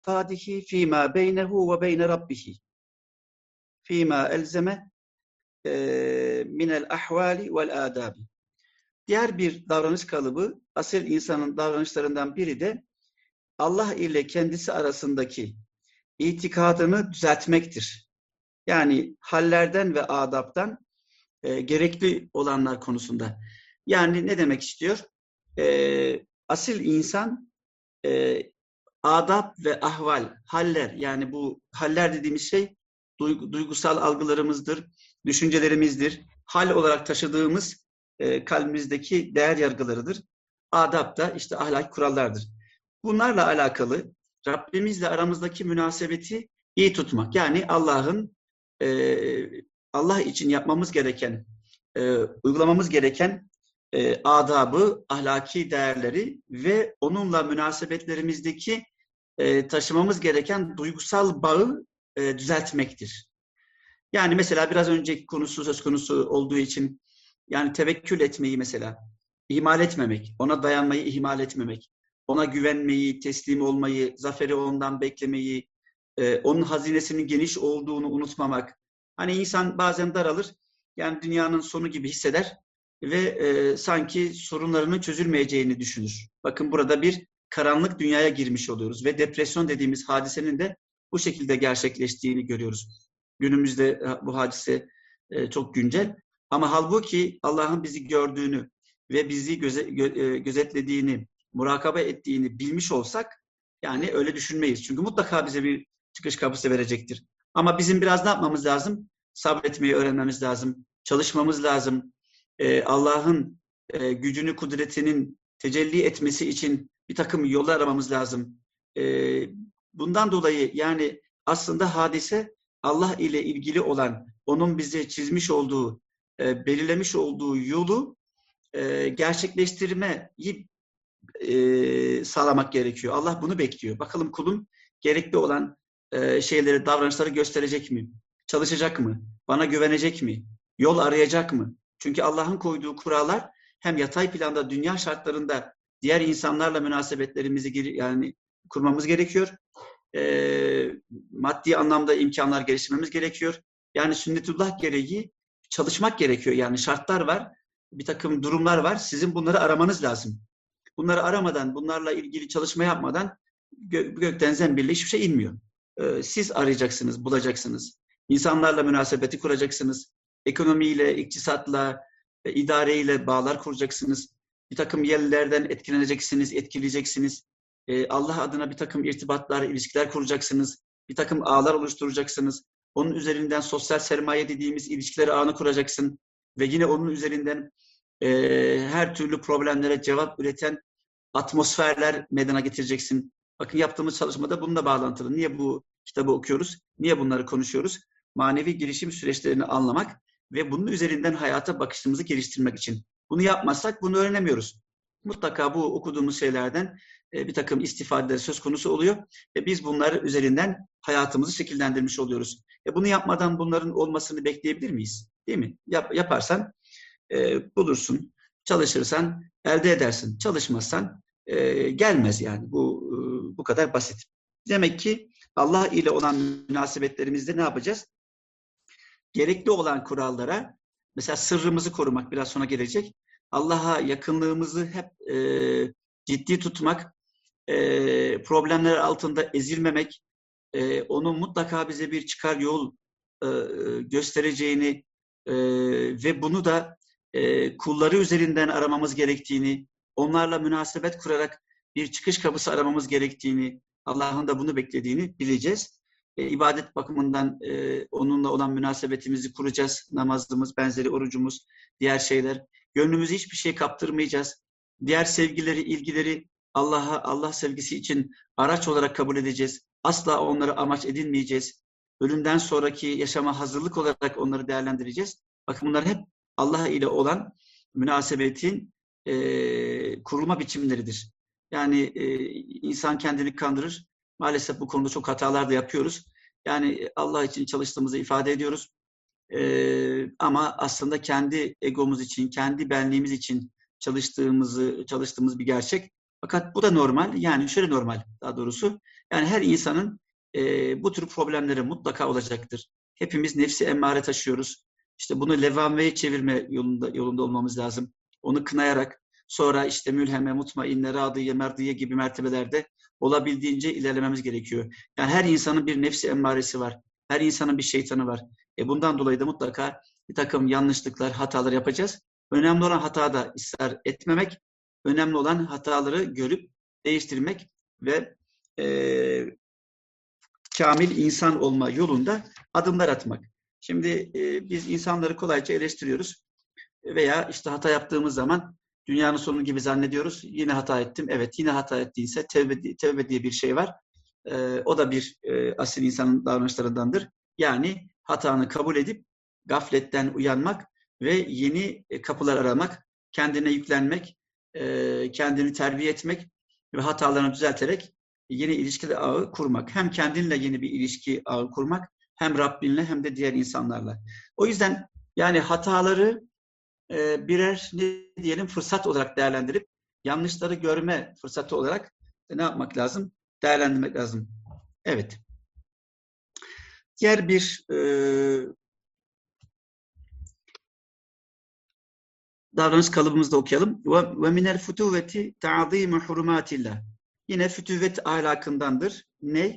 i'tikadihi fîmâ beynehu ve beyne rabbihi fîmâ elzeme minel ahvali vel âdâbi. Diğer bir davranış kalıbı, asil insanın davranışlarından biri de Allah ile kendisi arasındaki itikadını düzeltmektir. Yani hallerden ve adaptan gerekli olanlar konusunda. Yani ne demek istiyor? Asil insan adab ve ahval, haller, yani bu haller dediğimiz şey duygusal algılarımızdır, düşüncelerimizdir. Hal olarak taşıdığımız kalbimizdeki değer yargılarıdır. Adab da işte ahlaki kurallardır. Bunlarla alakalı Rabbimizle aramızdaki münasebeti iyi tutmak. Yani Allah'ın Allah için yapmamız gereken, uygulamamız gereken adabı, ahlaki değerleri ve onunla münasebetlerimizdeki taşımamız gereken duygusal bağı düzeltmektir. Yani mesela biraz önceki konusu söz konusu olduğu için yani tevekkül etmeyi mesela ihmal etmemek, ona dayanmayı ihmal etmemek, ona güvenmeyi, teslim olmayı, zaferi ondan beklemeyi, onun hazinesinin geniş olduğunu unutmamak. Hani insan bazen daralır, yani dünyanın sonu gibi hisseder ve sanki sorunlarının çözülmeyeceğini düşünür. Bakın burada bir karanlık dünyaya girmiş oluyoruz ve depresyon dediğimiz hadisenin de bu şekilde gerçekleştiğini görüyoruz. Günümüzde bu hadise çok güncel. Ama halbuki Allah'ın bizi gördüğünü ve bizi gözetlediğini, murakabe ettiğini bilmiş olsak yani öyle düşünmeyiz. Çünkü mutlaka bize bir çıkış kapısı verecektir. Ama bizim biraz ne yapmamız lazım? Sabretmeyi öğrenmemiz lazım. Çalışmamız lazım. Allah'ın gücünü, kudretinin tecelli etmesi için bir takım yollar aramamız lazım. Bundan dolayı yani aslında hadise Allah ile ilgili olan, onun bize çizmiş olduğu, belirlemiş olduğu yolu gerçekleştirmeyi sağlamak gerekiyor. Allah bunu bekliyor. Bakalım kulum gerekli olan şeyleri, davranışları gösterecek mi? Çalışacak mı? Bana güvenecek mi? Yol arayacak mı? Çünkü Allah'ın koyduğu kurallar hem yatay planda, dünya şartlarında diğer insanlarla münasebetlerimizi yani kurmamız gerekiyor. Maddi anlamda imkanlar geliştirmemiz gerekiyor. Yani sünnetullah gereği çalışmak gerekiyor. Yani şartlar var, bir takım durumlar var. Sizin bunları aramanız lazım. Bunları aramadan, bunlarla ilgili çalışma yapmadan gökten zembille hiçbir şey inmiyor. Siz arayacaksınız, bulacaksınız. İnsanlarla münasebeti kuracaksınız. Ekonomiyle, iktisatla, idareyle bağlar kuracaksınız. Bir takım yerlerden etkileneceksiniz, etkileyeceksiniz. Allah adına bir takım irtibatlar, ilişkiler kuracaksınız. Bir takım ağlar oluşturacaksınız. Onun üzerinden sosyal sermaye dediğimiz ilişkiler ağını kuracaksın. Ve yine onun üzerinden her türlü problemlere cevap üreten atmosferler meydana getireceksin. Bakın yaptığımız çalışmada bununla bağlantılı. Niye bu kitabı okuyoruz? Niye bunları konuşuyoruz? Manevi gelişim süreçlerini anlamak ve bunun üzerinden hayata bakışımızı geliştirmek için. Bunu yapmazsak bunu öğrenemiyoruz. Mutlaka bu okuduğumuz şeylerden bir takım istifadeler söz konusu oluyor. Biz bunlar üzerinden hayatımızı şekillendirmiş oluyoruz. Bunu yapmadan bunların olmasını bekleyebilir miyiz? Değil mi? Yaparsan bulursun, çalışırsan elde edersin, çalışmazsan gelmez yani. Bu kadar basit. Demek ki Allah ile olan münasebetlerimizde ne yapacağız? Gerekli olan kurallara, mesela sırrımızı korumak biraz sonra gelecek. Allah'a yakınlığımızı hep ciddi tutmak, problemler altında ezilmemek, onun mutlaka bize bir çıkar yol göstereceğini ve bunu da kulları üzerinden aramamız gerektiğini, onlarla münasebet kurarak bir çıkış kapısı aramamız gerektiğini, Allah'ın da bunu beklediğini bileceğiz. İbadet bakımından onunla olan münasebetimizi kuracağız. Namazımız, benzeri orucumuz, diğer şeyler. Gönlümüzü hiçbir şey kaptırmayacağız. Diğer sevgileri, ilgileri Allah sevgisi için araç olarak kabul edeceğiz. Asla onları amaç edinmeyeceğiz. Ölümden sonraki yaşama hazırlık olarak onları değerlendireceğiz. Bakın bunlar hep Allah ile olan münasebetin kurulma biçimleridir. Yani insan kendini kandırır. Maalesef bu konuda çok hatalar da yapıyoruz. Yani Allah için çalıştığımızı ifade ediyoruz. Ama aslında kendi egomuz için, kendi benliğimiz için çalıştığımız bir gerçek. Fakat bu da normal. Yani şöyle normal daha doğrusu. Yani her insanın bu tür problemleri mutlaka olacaktır. Hepimiz nefsi emmare taşıyoruz. İşte bunu levvameye çevirme yolunda olmamız lazım. Onu kınayarak sonra işte mülheme, mutmainne, radiye, merdiye gibi mertebelerde olabildiğince ilerlememiz gerekiyor. Yani her insanın bir nefsi emmaresi var. Her insanın bir şeytanı var. Bundan dolayı da mutlaka bir takım yanlışlıklar, hatalar yapacağız. Önemli olan hatada ısrar etmemek, önemli olan hataları görüp değiştirmek ve kamil insan olma yolunda adımlar atmak. Şimdi biz insanları kolayca eleştiriyoruz veya işte hata yaptığımız zaman dünyanın sonu gibi zannediyoruz. Yine hata ettim. Evet, yine hata ettiyse tevbe diye bir şey var. O da bir asil insanın davranışlarındandır. Yani hatanı kabul edip gafletten uyanmak ve yeni kapılar aramak, kendine yüklenmek, kendini terbiye etmek ve hatalarını düzelterek yeni ilişki ağı kurmak. Hem kendinle yeni bir ilişki ağı kurmak, hem Rabbinle hem de diğer insanlarla. O yüzden yani hataları birer ne diyelim fırsat olarak değerlendirip yanlışları görme fırsatı olarak ne yapmak lazım? Değerlendirmek lazım. Evet. Diğer bir davranış kalıbımızda okuyalım. Ve minel futuveti ta'zimu hurumatillah. Yine fütüvet ahlakındandır. Ne?